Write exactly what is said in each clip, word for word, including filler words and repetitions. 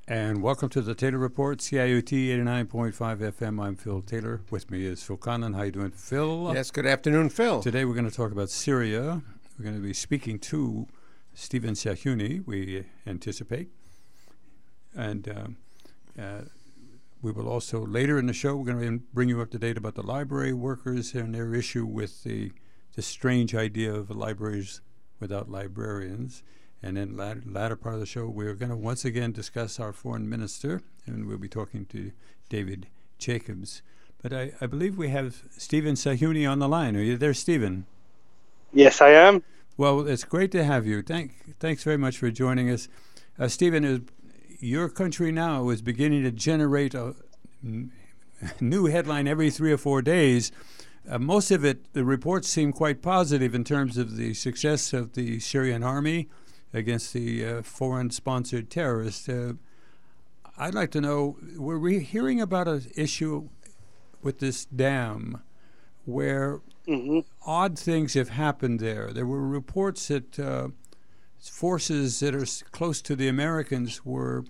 And welcome to the Taylor Report, C I O T eighty-nine point five F M. I'm Phil Taylor. With me is Phil Conlon. How you doing, Phil? Yes, good afternoon, Phil. Today we're going to talk about Syria. We're going to be speaking to Stephen Sahyouni, we anticipate. And um, uh, we will also, later in the show, we're going to bring you up to date about the library workers and their issue with the, the strange idea of libraries without librarians. And then latter, latter part of the show, we're going to once again discuss our foreign minister, and we'll be talking to David Jacobs. But I, I believe we have Stephen Sahyouni on the line. Are you there, Stephen? Yes, I am. Well, it's great to have you. Thank, thanks very much for joining us. Uh, Stephen, is, your country now is beginning to generate a n- new headline every three or four days. Uh, most of it, the reports seem quite positive in terms of the success of the Syrian army against the uh, foreign-sponsored terrorists. Uh, I'd like to know, were we hearing about an issue with this dam where Mm-hmm. odd things have happened there? There were reports that uh, forces that are s- close to the Americans were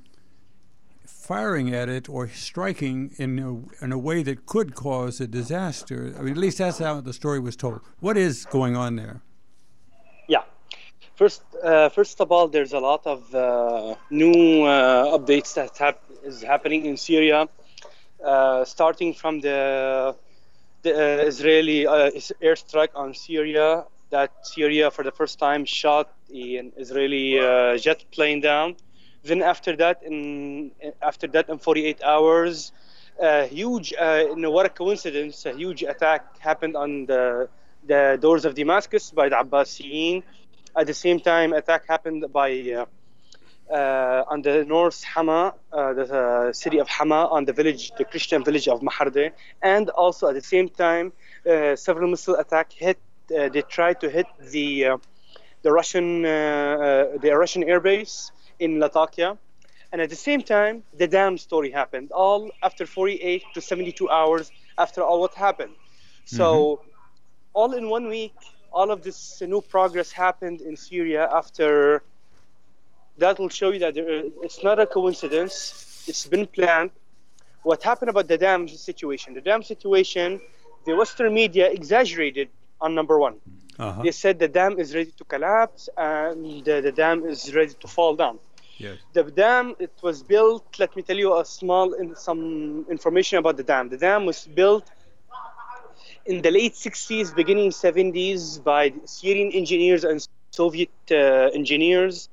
firing at it or striking in a, in a way that could cause a disaster. I mean, at least that's how the story was told. What is going on there? Yeah. First, uh, first of all, there's a lot of uh, new uh, updates that hap- is happening in Syria, uh, starting from the the uh, Israeli uh, is- airstrike on Syria. That Syria, for the first time, shot an Israeli uh, jet plane down. Then after that, in after that, in forty-eight hours, a huge, uh, you know, what a coincidence! A huge attack happened on the the doors of Damascus by the Abbasiyin. At the same time, attack happened by uh, uh, on the north Hama, uh, the uh, city of Hama, on the village, the Christian village of Mahardeh, and also at the same time, uh, several missile attack hit. Uh, they tried to hit the uh, the Russian uh, uh, the Russian airbase in Latakia, and at the same time, the dam story happened. All after forty-eight to seventy-two hours after all what happened. So, Mm-hmm. all in one week, all of this new progress happened in Syria. After that, will show you that there, it's not a coincidence. It's been planned. What happened about the dam situation? The dam situation, the Western media exaggerated on number one. Uh-huh. They said the dam is ready to collapse and the, the dam is ready to fall down. Yes. The dam, it was built, let me tell you a small, in, some information about the dam. The dam was built in the late sixties, beginning seventies by Syrian engineers and Soviet uh, engineers.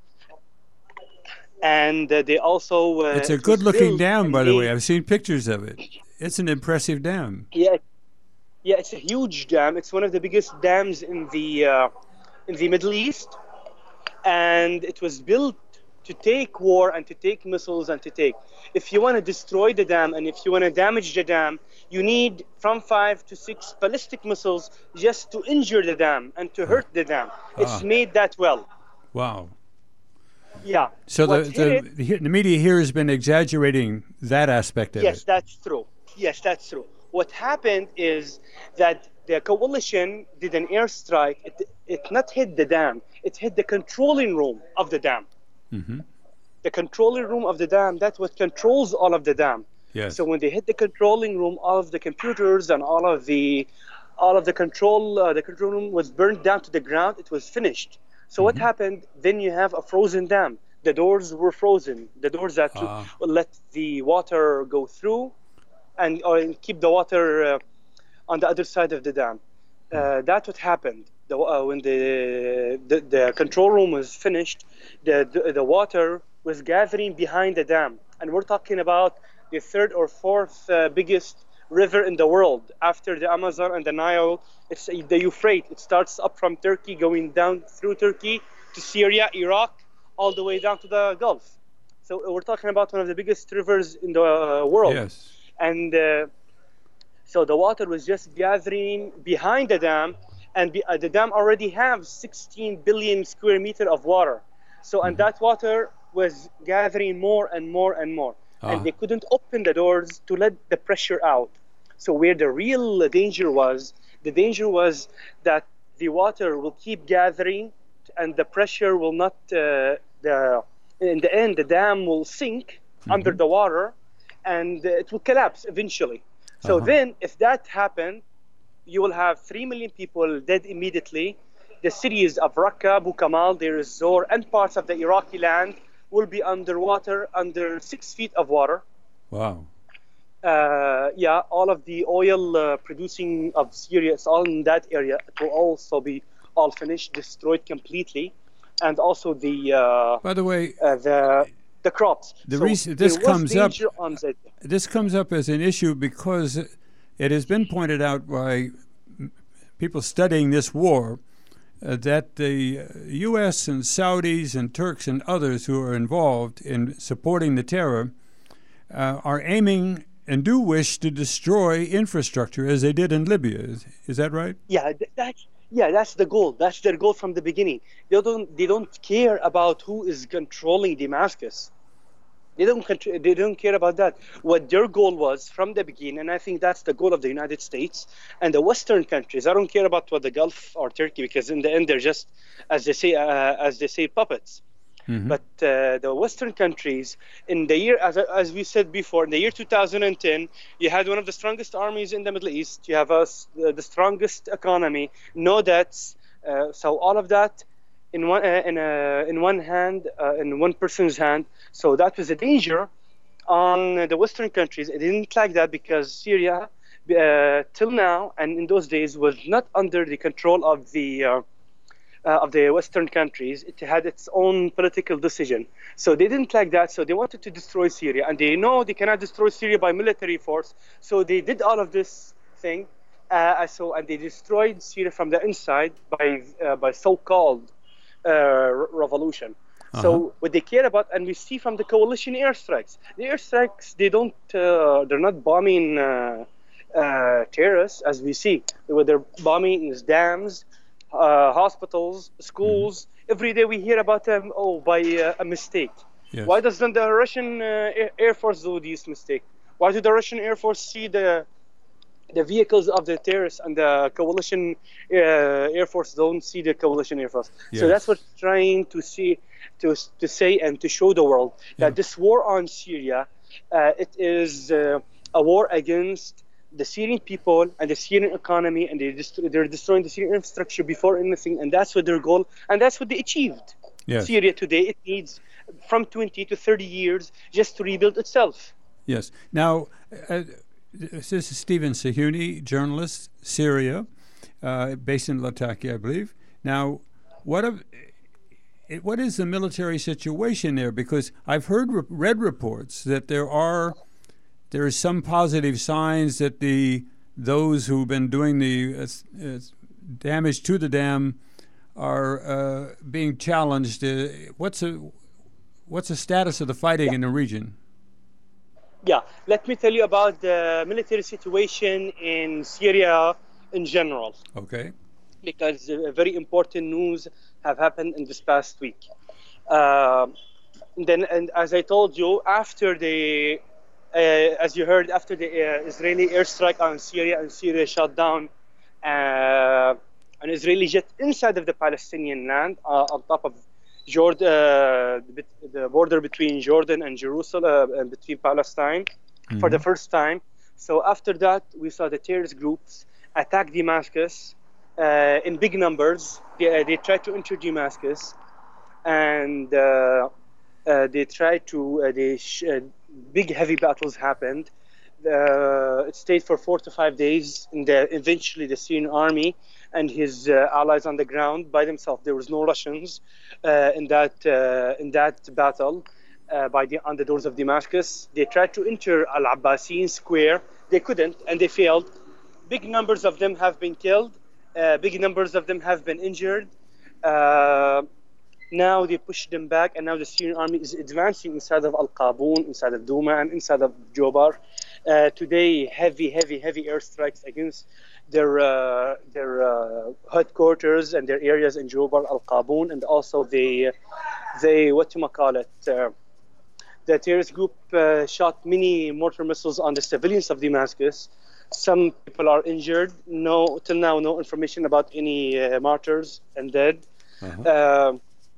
And uh, they also... Uh, It's a it was good-looking built dam, and by the way. made- I've seen pictures of it. It's an impressive dam. Yeah, yeah, it's a huge dam. It's one of the biggest dams in the uh, in the Middle East, and it was built to take war and to take missiles and to take. If you want to destroy the dam and if you want to damage the dam, you need from five to six ballistic missiles just to injure the dam and to hurt the dam. It's Ah. made that well. Wow. Yeah. So What the, hit the, it- the the media here has been exaggerating that aspect of Yes, it. that's true. Yes, that's true. What happened is that the coalition did an airstrike. It, it not hit the dam. It hit the controlling room of the dam. Mm-hmm. The controlling room of the dam, that's what controls all of the dam. Yes. So when they hit the controlling room, all of the computers and all of the all of the control uh, the control room was burned down to the ground. It was finished. So what happened? Then you have a frozen dam. The doors were frozen. The doors that Ah. will let the water go through and or keep the water uh, on the other side of the dam. Uh, that's what happened. The, uh, when the, the the control room was finished, the, the the water was gathering behind the dam, and we're talking about the third or fourth uh, biggest river in the world after the Amazon and the Nile. It's uh, the Euphrates. It starts up from Turkey, going down through Turkey to Syria, Iraq, all the way down to the Gulf. So uh, we're talking about one of the biggest rivers in the uh, world. Yes. And uh, so the water was just gathering behind the dam, and be, uh, the dam already has sixteen billion square meter of water. So, and that water was gathering more and more and more. Ah. And they couldn't open the doors to let the pressure out. So where the real danger was, the danger was that the water will keep gathering and the pressure will not, uh, the in the end, the dam will sink mm-hmm. under the water, and it will collapse eventually. So uh-huh. then, if that happened, you will have three million people dead immediately. The cities of Raqqa, Abu Kamal, Deir ez-Zor, and parts of the Iraqi land will be underwater, under six feet of water. Wow. Uh, yeah, all of the oil uh, producing of Syria is all in that area. It will also be all finished, destroyed completely, and also the. Uh, By the way, uh, the the crops. The so reason this comes up. On the, this comes up as an issue because it has been pointed out by people studying this war uh, that the U S and Saudis and Turks and others who are involved in supporting the terror uh, are aiming and do wish to destroy infrastructure as they did in Libya. Is, is that right? Yeah, that's yeah, that's the goal. That's their goal from the beginning. They don't they don't care about who is controlling Damascus. They don't they don't care about that. What their goal was from the beginning, and I think that's the goal of the United States and the Western countries. I don't care about what the Gulf or Turkey, because in the end they're just, as they say, uh, as they say, puppets. Mm-hmm. But uh, the Western countries, in the year, as as we said before, in the year two thousand ten, you had one of the strongest armies in the Middle East. You have a, uh, the strongest economy, no debts. Uh, so all of that in one uh, in a, in one hand, uh, in one person's hand. So that was a danger on the Western countries. It didn't like that because Syria, uh, till now and in those days, was not under the control of the. Uh, Uh, of the Western countries. It had its own political decision. So they didn't like that, so they wanted to destroy Syria. And they know they cannot destroy Syria by military force, so they did all of this thing. Uh, so And they destroyed Syria from the inside by uh, by so-called uh, revolution. Uh-huh. So what they care about, and we see from the coalition airstrikes, the airstrikes, they don't, uh, they're not bombing uh, uh, terrorists, as we see. What they're bombing is dams, Uh, hospitals, schools. Mm-hmm. Every day we hear about them, oh, by uh, a mistake. Yes. Why doesn't the Russian uh, Air Force do this mistake? Why do the Russian Air Force see the the vehicles of the terrorists and the coalition uh, Air Force don't see the coalition Air Force? Yes. So that's what we're trying to see, to to say and to show the world that yeah. this war on Syria, uh, it is uh, a war against the Syrian people and the Syrian economy, and they dest- they're destroying the Syrian infrastructure before anything, and that's what their goal, and that's what they achieved. Yes. Syria today, it needs from twenty to thirty years just to rebuild itself. Yes. Now, uh, this is Stephen Sahyouni, journalist, Syria, uh, based in Latakia, I believe. Now, what of, what is the military situation there? Because I've heard read reports that there are There is some positive signs that the those who've been doing the uh, uh, damage to the dam are uh, being challenged. Uh, what's a what's the status of the fighting yeah. in the region? Yeah, let me tell you about the military situation in Syria in general. Okay. Because uh, very important news have happened in this past week. Uh, then, and as I told you, after the Uh, as you heard, after the uh, Israeli airstrike on Syria and Syria shot down uh, an Israeli jet inside of the Palestinian land uh, on top of Jordan, uh, the border between Jordan and Jerusalem, uh, and between Palestine, mm-hmm. for the first time. So after that, we saw the terrorist groups attack Damascus uh, in big numbers. They, uh, they tried to enter Damascus, and uh, uh, they tried to uh, they sh- uh, big heavy battles happened. Uh, it stayed for four to five days. And the, eventually the Syrian army and his uh, allies on the ground by themselves. There was no Russians uh, in that uh, in that battle uh, by the, on the doors of Damascus. They tried to enter Al-Abbasin Square. They couldn't, and they failed. Big numbers of them have been killed. Uh, big numbers of them have been injured. Uh, Now they pushed them back, and now the Syrian army is advancing inside of Al-Qaboon, inside of Douma, and inside of Jobar. Uh, today, heavy, heavy, heavy airstrikes against their uh, their uh, headquarters and their areas in Jobar, Al-Qaboon, and also they, they what you call it, uh, the terrorist group uh, shot many mortar missiles on the civilians of Damascus. Some people are injured. No, till now, no information about any uh, martyrs and dead. Uh-huh. Uh,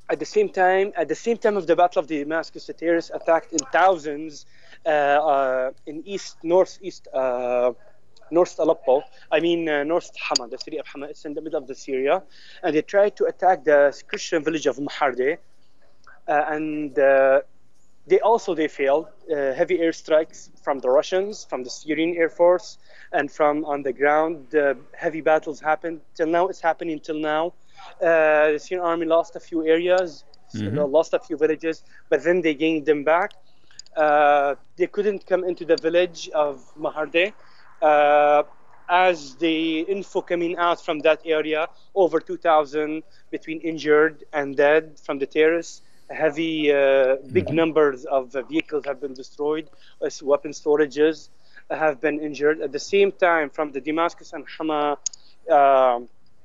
At the same time, at the same time of the Battle of Damascus, the terrorists attacked in thousands uh, uh, in east, northeast, uh, north Aleppo. I mean, uh, north Hama, the city of Hama. It's in the middle of the Syria, and they tried to attack the Christian village of Mahardeh, uh, and uh, they also they failed. Uh, heavy airstrikes from the Russians, from the Syrian Air Force, and from on the ground. Uh, heavy battles happened. Till now, it's happening till now. Uh, the Syrian army lost a few areas, mm-hmm. lost a few villages, but then they gained them back. Uh, they couldn't come into the village of Mahardeh. Uh, as the info coming out from that area, over two thousand between injured and dead from the terrorists. Heavy, uh, big mm-hmm. numbers of uh, vehicles have been destroyed. Uh, weapon storages have been injured. At the same time, from the Damascus and Hama uh,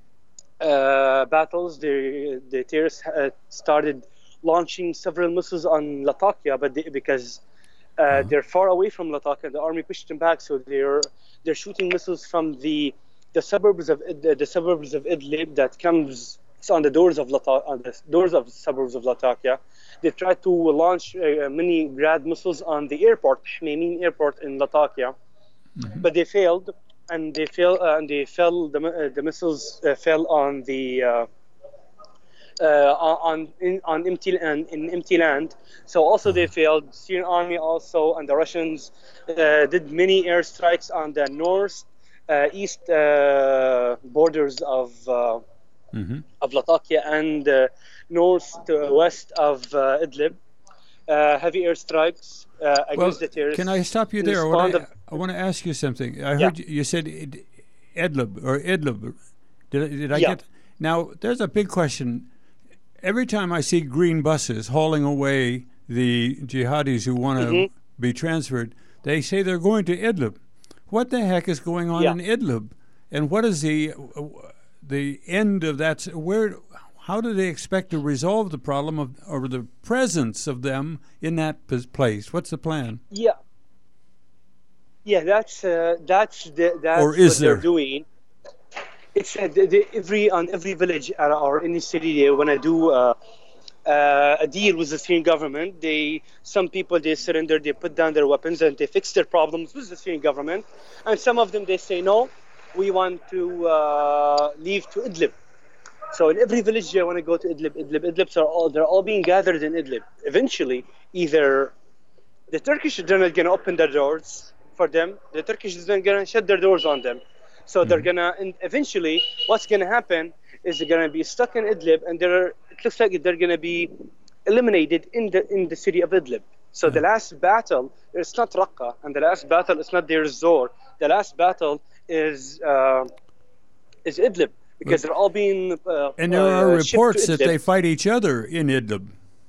uh, battles, the, the terrorists uh, started launching several missiles on Latakia, but they, because uh, mm-hmm. they're far away from Latakia, the army pushed them back, so they're they're shooting missiles from the the suburbs of the, the suburbs of Idlib that comes. It's on the doors of Lata- on the doors of the suburbs of Latakia. They tried to launch uh, many Grad missiles on the airport, Hmeimin airport in Latakia, mm-hmm. but they failed, and they fell. Uh, and they fell. The, uh, the missiles uh, fell on the uh, uh, on in, on empty and in empty land. So also they failed. Syrian army also and the Russians uh, did many airstrikes on the north, uh, east uh, borders of. Uh, Mm-hmm. of Latakia and uh, north to west of uh, Idlib. Uh, heavy airstrikes uh, against well, the terrorists. Can I stop you there? I want, to, I want to ask you something. I heard yeah. you, you said Idlib or Idlib. Did I, did I yeah. get? Now, there's a big question. Every time I see green buses hauling away the jihadis who want to mm-hmm. be transferred, they say they're going to Idlib. What the heck is going on yeah. in Idlib? And what is the... Uh, the end of that, where, how do they expect to resolve the problem of, or the presence of them in that place? What's the plan? Yeah, yeah, that's uh, that's the, that's or is what there? they're doing. It's uh, the, the, every on every village or any city they want to do uh, uh, a deal with the Syrian government. They some people they surrender, they put down their weapons and they fix their problems with the Syrian government, and some of them they say no. We want to uh, leave to Idlib. So in every village they want to go to Idlib. Idlib, Idlibs are all they're all being gathered in Idlib. Eventually, either the Turkish are not going to open their doors for them, the Turkish is going to shut their doors on them. So mm-hmm. they're gonna and eventually, what's going to happen is they're going to be stuck in Idlib, and they're it looks like they're going to be eliminated in the in the city of Idlib. So mm-hmm. the last battle, it's not Raqqa, and the last battle is not Deir Zor. The last battle is uh, is Idlib because they're all being uh, and there are uh, reports that they fight each other in Idlib.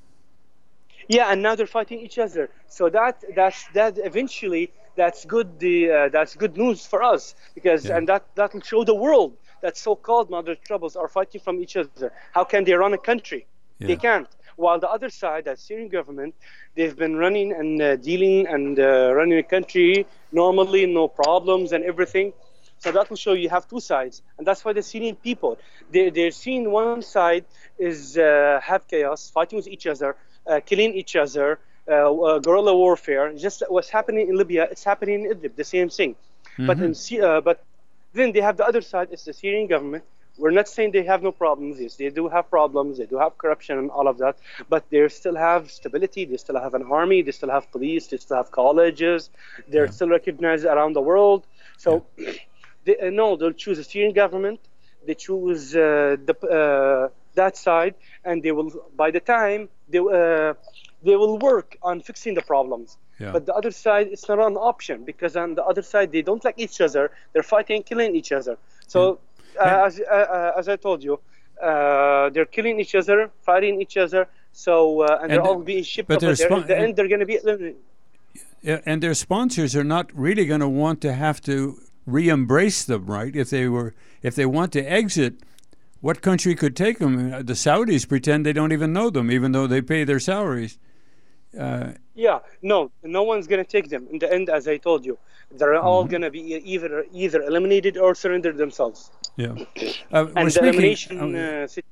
Yeah, and now they're fighting each other. So that that's that eventually that's good. The uh, that's good news for us because yeah. and that that will show the world that so-called moderate troubles are fighting from each other. How can they run a country? Yeah. They can't. While the other side, that Syrian government, they've been running and uh, dealing and uh, running a country normally, no problems and everything. So that will show you have two sides. And that's why the Syrian people, they, they're seeing one side is uh, have chaos, fighting with each other, uh, killing each other, uh, uh, guerrilla warfare. Just what's happening in Libya, it's happening in Idlib, the same thing. Mm-hmm. But, in, uh, but then they have the other side, it's the Syrian government. We're not saying they have no problems. Yes, they do have problems. They do have corruption and all of that. But they still have stability. They still have an army. They still have police. They still have colleges. They're yeah. still recognized around the world. So, yeah. they, uh, no, they'll choose the Syrian government. They choose uh, the, uh, that side, and they will. By the time they uh, they will work on fixing the problems. Yeah. But the other side, it's not an option because on the other side they don't like each other. They're fighting, killing each other. So. Yeah. Uh, as, uh, as I told you, uh, they're killing each other, fighting each other. So uh, and, and they're all being shipped up. But at the end, they're going to be eliminated. Yeah, and their sponsors are not really going to want to have to re-embrace them, right? If they were, if they want to exit, what country could take them? The Saudis pretend they don't even know them, even though they pay their salaries. Uh, yeah, no, no one's going to take them. In the end, as I told you, they're mm-hmm. all going to be either either eliminated or surrender themselves. Yeah, uh, and the speaking, elimination uh, situation.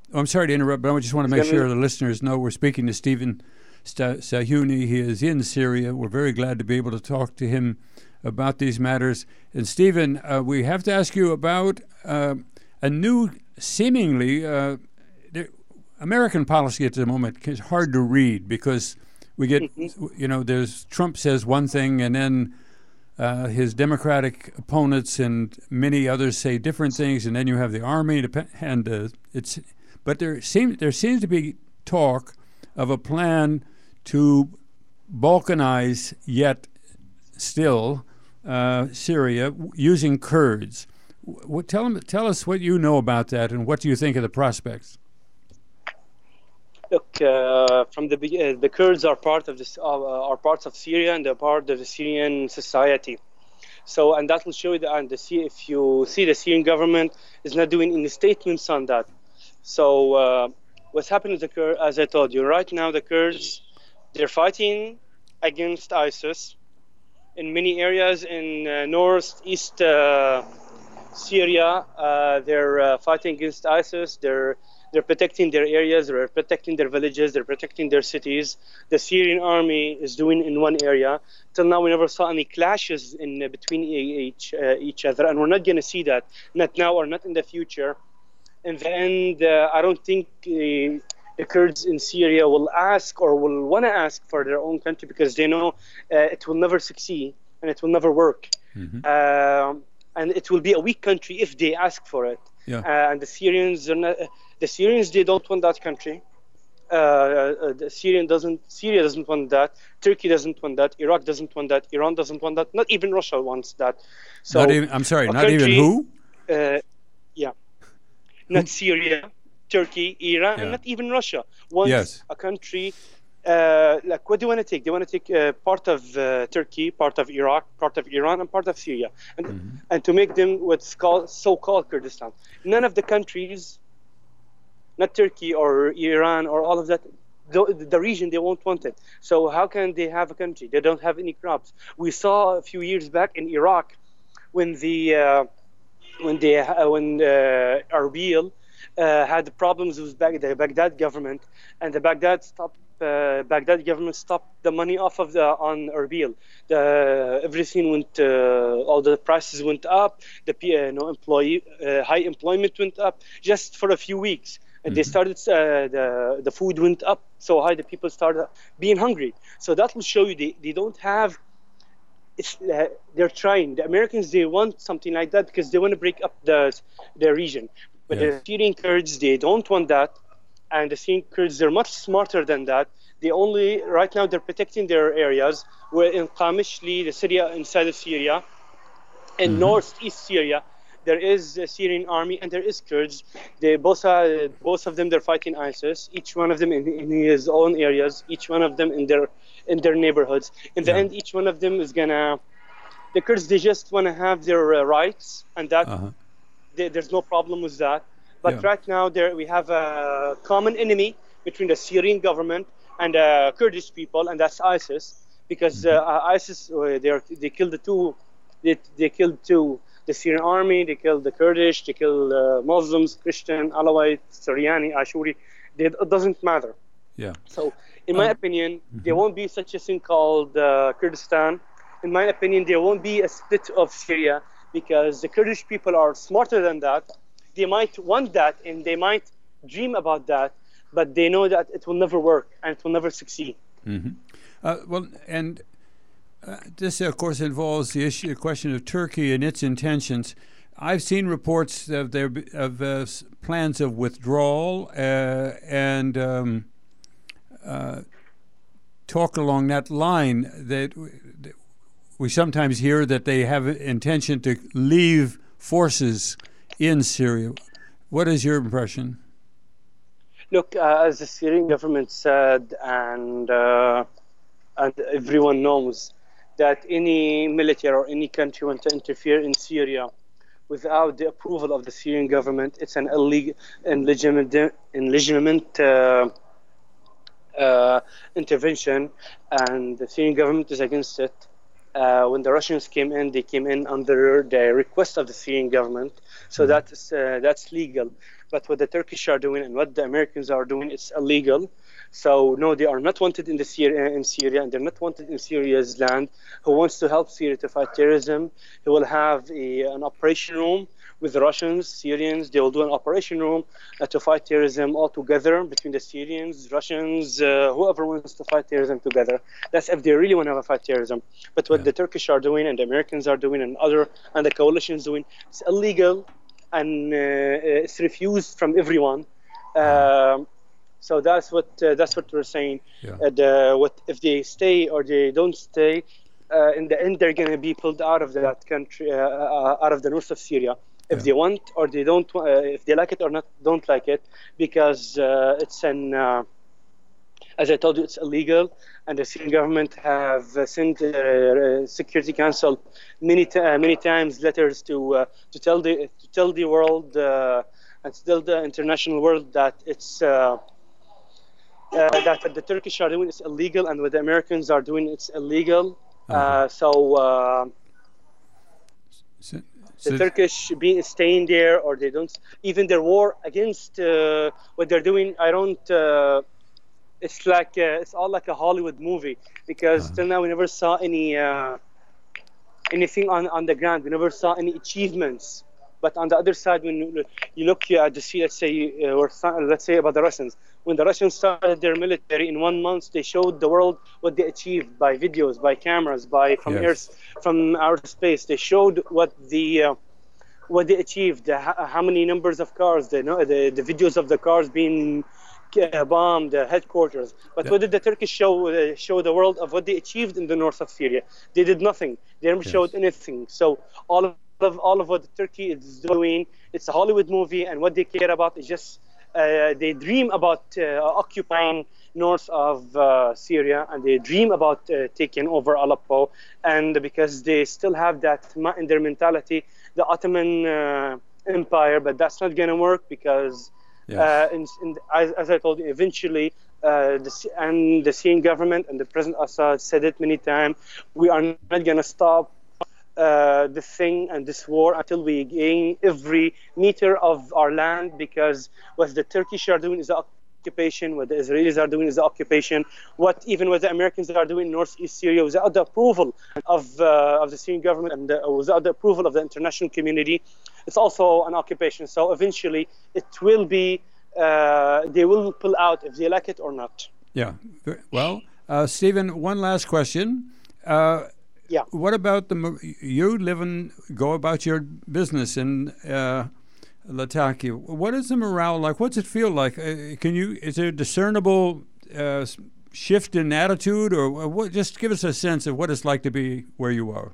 I'm sorry to interrupt, but I just want to make sure the listeners know we're speaking to Stephen Sahyouni. He is in Syria. We're very glad to be able to talk to him about these matters. And Stephen, uh, we have to ask you about uh, a new, seemingly, uh, American policy at the moment is hard to read because we get, mm-hmm. you know, there's Trump says one thing and then uh, his Democratic opponents and many others say different things, and then you have the army, and uh, it's. But there seems there seems to be talk of a plan to balkanize yet still uh, Syria using Kurds. What, tell them, tell us what you know about that, and what do you think of the prospects? Look, uh, from the uh, the Kurds are part of this uh, are parts of Syria, and they're part of the Syrian society. So, and that will show you that. And the, if you see, the Syrian government is not doing any statements on that. So, uh, what's happening with the Kurds, as I told you, right now the Kurds, they're fighting against ISIS in many areas in uh, northeast uh, Syria. Uh, they're uh, fighting against ISIS. They're They're protecting their areas, they're protecting their villages, they're protecting their cities. The Syrian army is doing in one area. Till now, we never saw any clashes in uh, between each uh, each other, and we're not going to see that, not now or not in the future. In the end, uh, I don't think uh, the Kurds in Syria will ask or will want to ask for their own country, because they know uh, it will never succeed and it will never work. Mm-hmm. Uh, and it will be a weak country if they ask for it. Yeah. Uh, and the Syrians are not. The Syrians, they don't want that country. Uh, uh, the Syrian doesn't. Syria doesn't want that. Turkey doesn't want that. Iraq doesn't want that. Iran doesn't want that. Not even Russia wants that. So, not even. I'm sorry. Not country, even who? Uh, yeah. Not Syria, Turkey, Iran, yeah. and not even Russia wants yes. a country. Uh, like, what do they want to take? They want to take uh, part of uh, Turkey, part of Iraq, part of Iran, and part of Syria, and mm-hmm. and to make them what's called so-called Kurdistan. None of the countries, not Turkey or Iran or all of that, the, the region, they won't want it. So how can they have a country? They don't have any crops. We saw a few years back in Iraq when the uh, when they uh, when uh, Erbil uh, had problems with Bag- the Baghdad government, and the Baghdad stopped. Uh, Baghdad government stopped the money off of the on Erbil. The everything went, uh, all the prices went up. The uh, no employee, uh, high employment went up just for a few weeks. And mm-hmm. they started, uh, the the food went up so high that people started being hungry. So that will show you they, they don't have. It's, uh, they're trying. The Americans, they want something like that because they want to break up the the region. But yes. the Syrian Kurds, they don't want that. And the Syrian Kurds, they're much smarter than that. They only, right now, they're protecting their areas. Where in Qamishli, the Syria inside of Syria, in mm-hmm. northeast Syria, there is a Syrian army and there is Kurds. They both are, both of them, they're fighting ISIS. Each one of them in, in his own areas. Each one of them in their in their neighborhoods. In the yeah. end, each one of them is gonna. The Kurds, they just want to have their uh, rights, and that uh-huh. they, there's no problem with that. But yeah. right now, there we have a common enemy between the Syrian government and the Kurdish people, and that's ISIS. Because mm-hmm. uh, ISIS, uh, they are, they killed the two, they, they killed two, the Syrian army, they killed the Kurdish, they killed uh, Muslims, Christian, Alawite, Syriani, Ashuri. They, it doesn't matter. Yeah. So, in my um, opinion, mm-hmm. there won't be such a thing called uh, Kurdistan. In my opinion, there won't be a split of Syria because the Kurdish people are smarter than that. They might want that and they might dream about that, but they know that it will never work and it will never succeed. Mm-hmm. Uh, well, and uh, this, of course, involves the issue, the question of Turkey and its intentions. I've seen reports of their of uh, plans of withdrawal uh, and um, uh, talk along that line. That we sometimes hear that they have an intention to leave forces in Syria. What is your impression? Look, uh, as the Syrian government said, and uh, and everyone knows that any military or any country want to interfere in Syria without the approval of the Syrian government, it's an illegal and legitimate, legitimate uh, uh, intervention, and the Syrian government is against it. Uh, when the Russians came in, they came in under the request of the Syrian government, so mm-hmm. that's uh, that's legal. But what the Turkish are doing and what the Americans are doing, it's illegal. So no, they are not wanted in the Syria, in Syria, and they're not wanted in Syria's land. Who wants to help Syria to fight terrorism? He will have a, an operation room with the Russians, Syrians. They will do an operation room uh, to fight terrorism all together between the Syrians, Russians, uh, whoever wants to fight terrorism together. That's if they really want to fight terrorism. But what Yeah. the Turkish are doing and the Americans are doing and other and the coalition is doing, it's illegal and uh, it's refused from everyone. Um, so that's what uh, that's what we're saying. Yeah. Uh, the, what if they stay or they don't stay? Uh, in the end, they're going to be pulled out of that country, uh, uh, out of the north of Syria. If Yeah. they want or they don't, uh, if they like it or not, don't like it, because uh, it's an, uh, as I told you, it's illegal, and the Syrian government have uh, sent uh, uh, Security Council many t- uh, many times letters to uh, to tell the to tell the world uh, and to tell the international world that it's. Uh, uh, that what the Turkish are doing is illegal, and what the Americans are doing it's illegal. Uh-huh. Uh, so uh, So, the so- Turkish being staying there, or they don't, even their war against uh, what they're doing. I don't. Uh, it's like uh, it's all like a Hollywood movie, because Uh-huh. till now we never saw any uh, anything on, on the ground. We never saw any achievements. But on the other side, when you, you look at the sea, let's say, uh, or some- let's say about the Russians, when the Russians started their military in one month, they showed the world what they achieved by videos, by cameras, by from Yes. air, from outer space. They showed what the uh, what they achieved, uh, how, how many numbers of cars, the the, the videos of the cars being uh, bombed, the headquarters. But Yeah. what did the Turkish show uh, show the world of what they achieved in the north of Syria? They did nothing. They never Yes. showed anything. So all of of all of what Turkey is doing, it's a Hollywood movie, and what they care about is just uh, they dream about uh, occupying north of uh, Syria, and they dream about uh, taking over Aleppo, and because they still have that ma- in their mentality, the Ottoman uh, Empire, but that's not going to work because, Yes. uh, in, in, as, as I told you, eventually, uh, the, Sy- and the Syrian government and the President Assad said it many times, we are not going to stop uh, the thing and this war until we gain every meter of our land, because what the Turkish are doing is the occupation, what the Israelis are doing is the occupation, what even what the Americans are doing in northeast Syria without the approval of uh, of the Syrian government and the, without the approval of the international community, it's also an occupation. So eventually it will be, uh, they will pull out if they like it or not. Yeah. Ver- Well, uh, Stephen, one last question. Uh, Yeah. What about the? mo- You live and go about your business in uh, Latakia. What is the morale like? What's it feel like? Uh, can you? Is there a discernible uh, s- shift in attitude, or wha- what? Just give us a sense of what it's like to be where you are.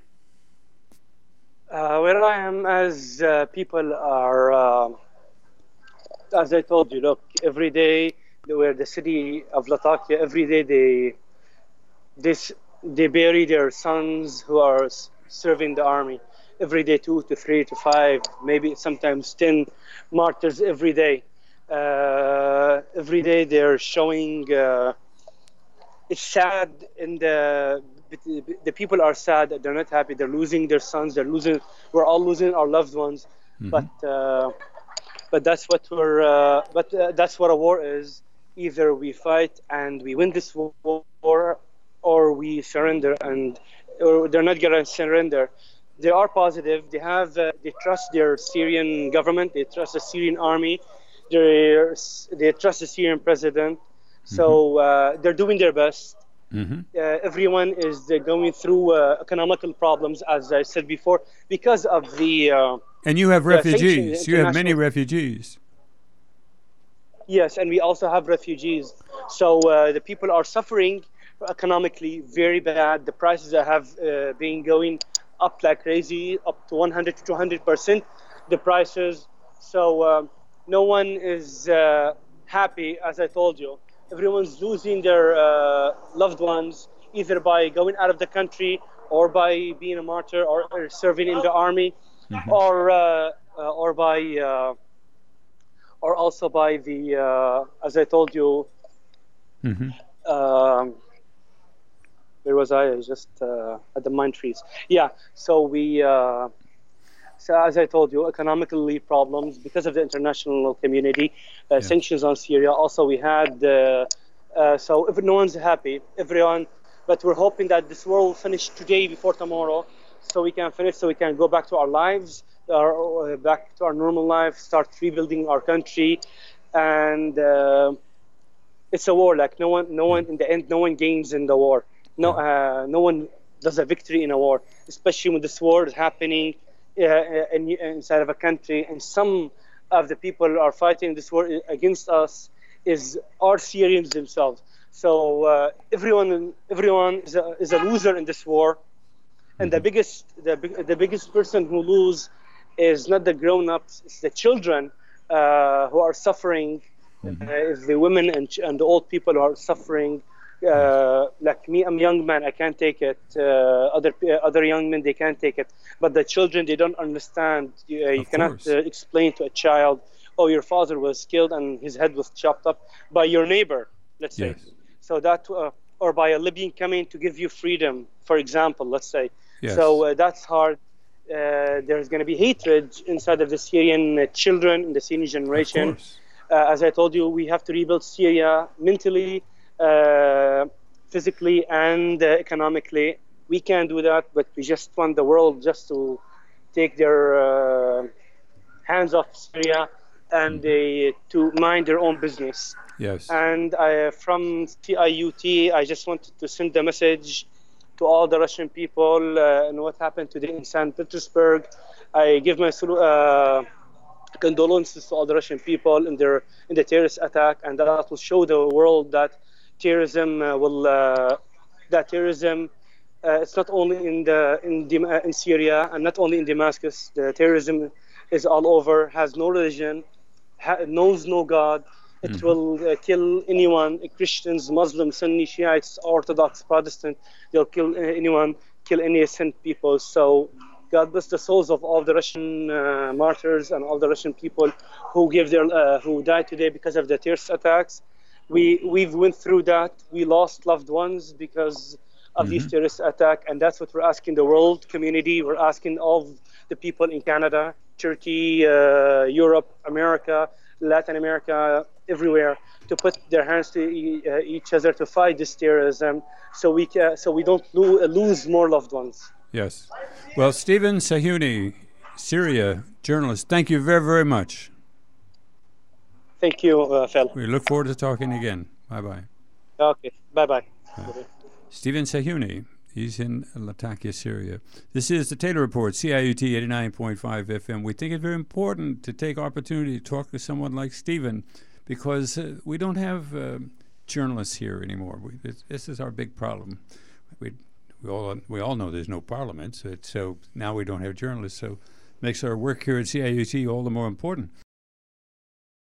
Uh, where I am, as uh, people are, uh, as I told you, look, every day, where the city of Latakia, every day they, this, they bury their sons who are s- serving the army. Every day, two to three to five, maybe sometimes ten martyrs every day. Uh, every day they're showing. Uh, it's sad, and the the people are sad that they're not happy. They're losing their sons. They're losing. We're all losing our loved ones. But uh, but that's what we're. Uh, but uh, that's what a war is. Either we fight and we win this war, or we surrender, and or they're not gonna surrender. They are positive. They have. Uh, they trust their Syrian government. They trust the Syrian army. They they trust the Syrian president. So uh, they're doing their best. Mm-hmm. Uh, everyone is uh, going through uh, economical problems, as I said before, because of the. Uh, And you have the sanctions, refugees. You have many international- refugees. Yes, and we also have refugees. So uh, the people are suffering economically very bad. The prices have uh, been going up like crazy, up to one hundred to two hundred percent. The prices. So um, no one is uh, happy, as I told you. Everyone's losing their uh, loved ones, either by going out of the country or by being a martyr or, or serving in the army, or uh, uh, or by. Uh, or also by the, uh, as I told you, Mm-hmm. um, where was I? I was just uh, at the Mind Trees. Yeah, so we, uh, So as I told you, economically problems because of the international community, uh, Yes. sanctions on Syria. Also, we had, uh, uh, so if no one's happy, everyone, but we're hoping that this war will finish today before tomorrow, so we can finish, so we can go back to our lives, our, uh, back to our normal life, start rebuilding our country. And uh, it's a war, like no one, no one, in the end, no one gains in the war. No, uh, no one does a victory in a war, especially when this war is happening uh, in, inside of a country, and some of the people are fighting this war against us is our Syrians themselves. So uh, everyone, everyone is a, is a loser in this war, and the biggest, the, big- the biggest person who lose is not the grown-ups, it's the children uh, who are suffering. Uh, it's the women and, ch- and the old people who are suffering. Uh, like me, I'm a young man, I can't take it. Uh, other uh, other young men, they can't take it. But the children, they don't understand. You, uh, you Of cannot course. uh, explain to a child, oh, your father was killed and his head was chopped up by your neighbor, let's say. Yes. So that, uh, or by a Libyan coming to give you freedom, for example, let's say. Yes. So uh, that's hard. Uh, there's going to be hatred inside of the Syrian uh, children in the Syrian Of generation. course. Uh, as I told you, we have to rebuild Syria mentally, uh, physically, and uh, economically. We can do that, but we just want the world just to take their uh, hands off Syria and they, to mind their own business. Yes. And I, from T I U T, I just wanted to send a message to all the Russian people uh, and what happened today in Saint Petersburg. I give my uh, condolences to all the Russian people in their in the terrorist attack, and that will show the world that terrorism uh, will uh, that terrorism uh, it's not only in the in Dem- uh, in Syria and not only in Damascus. The terrorism is all over, has no religion, ha- knows no God. It will uh, kill anyone, Christians, Muslims, Sunni, Shiites, Orthodox, Protestant. They'll kill uh, anyone, kill innocent people. So God bless the souls of all the Russian uh, martyrs and all the Russian people who give their uh, who died today because of the terrorist attacks. We we've went through that. We lost loved ones because of these terrorist attack, and that's what we're asking the world community. We're asking all the people in Canada, Turkey, uh, Europe, America, Latin America, everywhere, to put their hands to e- uh, each other to fight this terrorism, so we ca- so we don't lo- lose more loved ones. Yes. Well, Stephen Sahyouni, Syria journalist, thank you very, very much. Thank you, uh, Phil. We look forward to talking again. Bye-bye. Okay, bye bye. Stephen Sahyouni, he's in Latakia, Syria. This is the Taylor Report, C I U T eighty-nine point five F M. We think it's very important to take opportunity to talk to someone like Stephen because uh, we don't have uh, journalists here anymore. We, this, this is our big problem. We, we all we all know there's no parliament, so, it, so now we don't have journalists. So it makes our work here at C I U T all the more important.